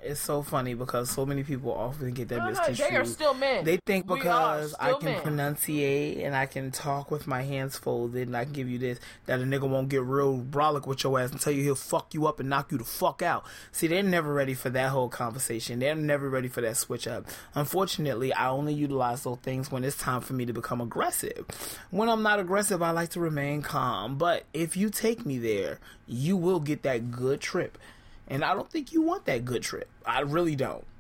it's so funny because so many people often get that misconstrued. They are still men. They think because I can men. pronunciate and I can talk with my hands folded and I can give you this, that a nigga won't get real brolic with your ass and tell you he'll fuck you up and knock you the fuck out. See, they're never ready for that whole conversation. They're never ready for that switch up. Unfortunately, I only utilize those things when it's time for me to become aggressive. When I'm not aggressive, I like to remain calm. But if you take me there, you will get that good trip. And I don't think you want that good trip. I really don't.